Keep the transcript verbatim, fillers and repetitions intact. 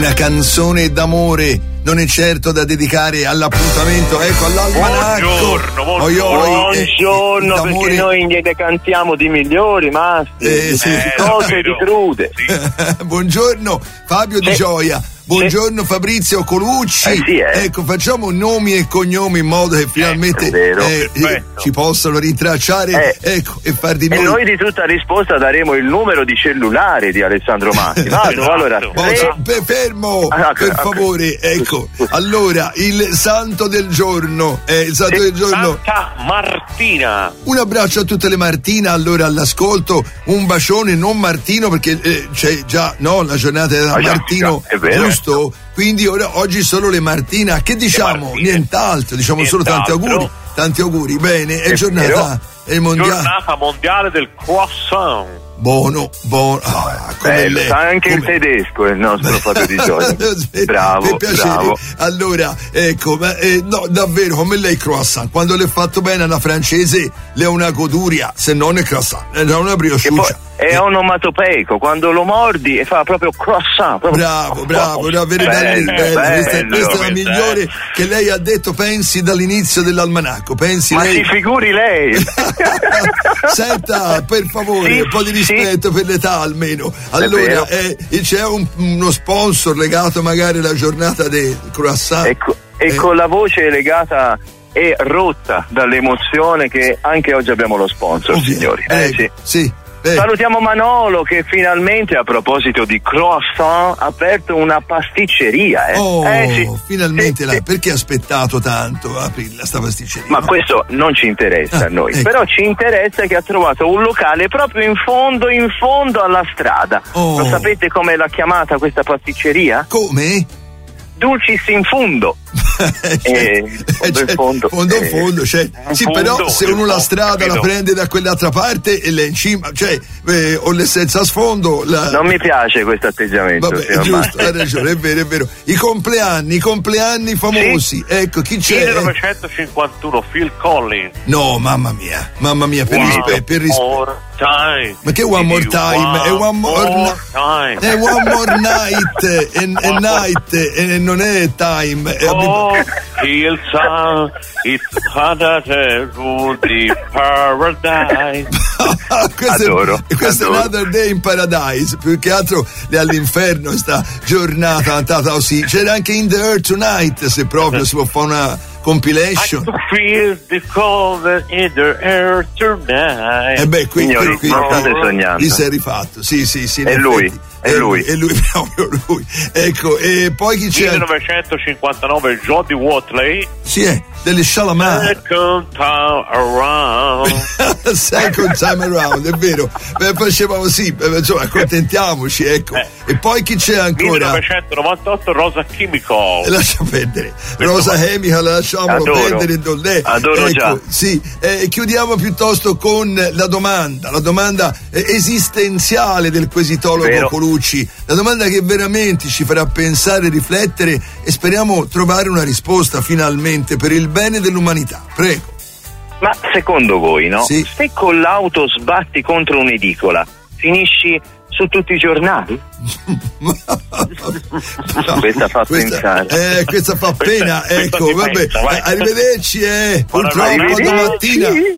Una canzone d'amore non è certo da dedicare all'appuntamento, ecco, all'almanacco. Buongiorno, buongiorno, oi, oi, buongiorno eh, perché noi ne cantiamo di migliori, ma eh, sì. di cose di crude. Sì. Buongiorno Fabio Di Sì. Gioia. Buongiorno Fabrizio Colucci. Eh sì, eh. Ecco, facciamo nomi e cognomi in modo che finalmente Ecco, vero. eh, eh, ci possano rintracciare, Eh. ecco, e far di E noi. noi di tutta risposta daremo il numero di cellulare di Alessandro Massi. Vado, Esatto. allora, Oh, tre- so- per- fermo, Ah, per ok. favore, ecco. Allora, il santo del giorno, eh, il santo Sì. del giorno. Santa Martina. Un abbraccio a tutte le Martine, allora all'ascolto, un bacione, non Martino, perché eh, c'è già, no, la giornata da Ah, già, Martino, già, è vero. giusto? Quindi ora, oggi solo le Martina, che diciamo? Martine. Nient'altro, diciamo solo tanti Nient'altro. auguri, tanti auguri, bene, è È giornata, vero. è il mondiale, Giornata mondiale del croissant. buono, buono, ah, come Bello, lei, sa anche come- il tedesco il nostro Fabio Di Gioia. Per Bravo, piacere. bravo. Allora, ecco, ma, eh, no, davvero, come lei croissant, quando l'è fatto bene alla francese, le è una goduria, se non è croissant, è una Che poi briochuccia. è onomatopeico, quando lo mordi e fa proprio croissant. Proprio... Bravo, bravo, una verità Bello, lì, bello. Questa, bello. questa è la questa, migliore eh. che lei ha detto, pensi dall'inizio dell'almanacco, pensi Ma lei. si figuri lei. Senta, per favore, Sì, un po' di sì. rispetto per l'età almeno. Allora, vero. eh, c'è un- uno sponsor legato magari alla giornata del croissant. E, co- e Eh. con la voce legata e rotta dall'emozione che anche oggi abbiamo lo sponsor, Ovvio. signori. Eh, Ecco, sì. sì. Eh. Salutiamo Manolo che finalmente, a proposito di croissant, ha aperto una pasticceria. Eh. Oh, Eh, sì. finalmente Sì, là. sì. Perché ha aspettato tanto a aprirla sta pasticceria? Ma no? questo non ci interessa Ah, a noi, ecco. però ci interessa che ha trovato un locale proprio in fondo, in fondo alla strada. Oh. Lo sapete come l'ha chiamata questa pasticceria? Come? Dulcis in fundo. Eh, fondo in cioè, fondo. fondo in Eh. fondo, cioè, sì, fondo, però se uno in la fondo, strada la capito? prende da quell'altra parte e l'è in cima, cioè, eh, o l'è senza sfondo, la... Non mi piace questo atteggiamento. Vabbè, è signor giusto, Massi. hai ragione, è vero, è vero. I compleanni, i compleanni famosi, ecco, chi c'è? millenovecentocinquantuno Phil Collins. No, mamma mia, mamma mia, per Wow. rispetto, per rispetto. More time. Ma che one more time? È one more, more na- time. è one more night, è, è night, e non è time. È Oh, il sun, it's another to the paradise. questo Adoro, è, questo è adoro. Another Day in Paradise, più che altro è all'inferno sta giornata cantata così. C'era anche In the Earth Tonight, se proprio si può fare una I compilation. can feel the cold in the air tonight. E beh, qui, Signori, qui, qui, non state qui- sognando. Lì si è rifatto, sì, sì, sì. in È lui, effetti. è lui. È lui, proprio lui. Ecco, e poi chi c'è? millenovecentocinquantanove Jodie Watley. Sì, è delle Chalamet. Second time around. Second time around, è vero. Beh, facevamo sì, beh, insomma, accontentiamoci, ecco. Eh. E poi chi c'è ancora? millenovecentonovantotto Rosa Chemical. E lascia perdere. Rosa Chemical, lasciamolo Adoro. perdere. Non è. Adoro ecco, già. Sì, eh, chiudiamo piuttosto con la domanda, la domanda eh, esistenziale del quesitologo Vero. Colucci, la domanda che veramente ci farà pensare, riflettere e speriamo trovare una risposta finalmente per il bene dell'umanità. Prego. Ma secondo voi, no? Sì. Se con l'auto sbatti contro un'edicola, finisci su tutti i giornali? Questa fa pensare. Eh, questa fa pena, Questa- ecco, questa vabbè. ti pensa, vai. Arrivederci, eh. Buona Purtroppo notte. domattina.